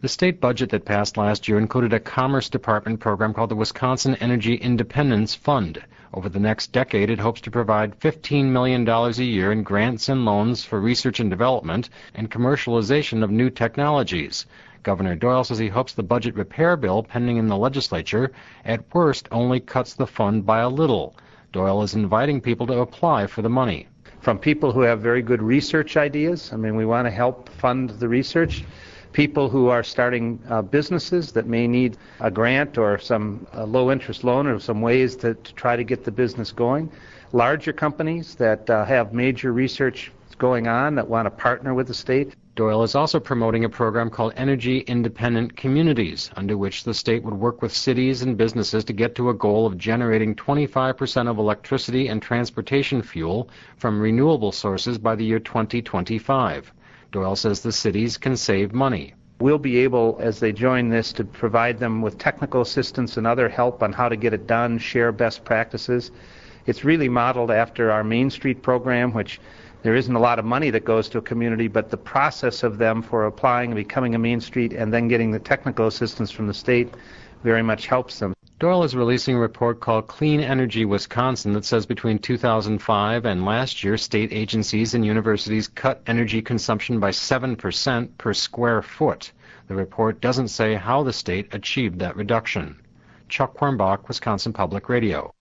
The state budget that passed last year included a Commerce Department program called the Wisconsin Energy Independence Fund. Over the next decade, it hopes to provide $15 million a year in grants and loans for research and development and commercialization of new technologies. Governor Doyle says he hopes the budget repair bill pending in the legislature at worst only cuts the fund by a little. Doyle is inviting people to apply for the money. From people who have very good research ideas, we want to help fund the research. People who are starting businesses that may need a grant or some low-interest loan or some ways to try to get the business going. Larger companies that have major research going on that want to partner with the state. Doyle is also promoting a program called Energy Independent Communities, under which the state would work with cities and businesses to get to a goal of generating 25% of electricity and transportation fuel from renewable sources by the year 2025. Doyle says the cities can save money. We'll be able, as they join this, to provide them with technical assistance and other help on how to get it done, share best practices. It's really modeled after our Main Street program, which there isn't a lot of money that goes to a community, but the process of them for applying and becoming a Main Street and then getting the technical assistance from the state very much helps them. Doyle is releasing a report called Clean Energy Wisconsin that says between 2005 and last year, state agencies and universities cut energy consumption by 7% per square foot. The report doesn't say how the state achieved that reduction. Chuck Quirmbach, Wisconsin Public Radio.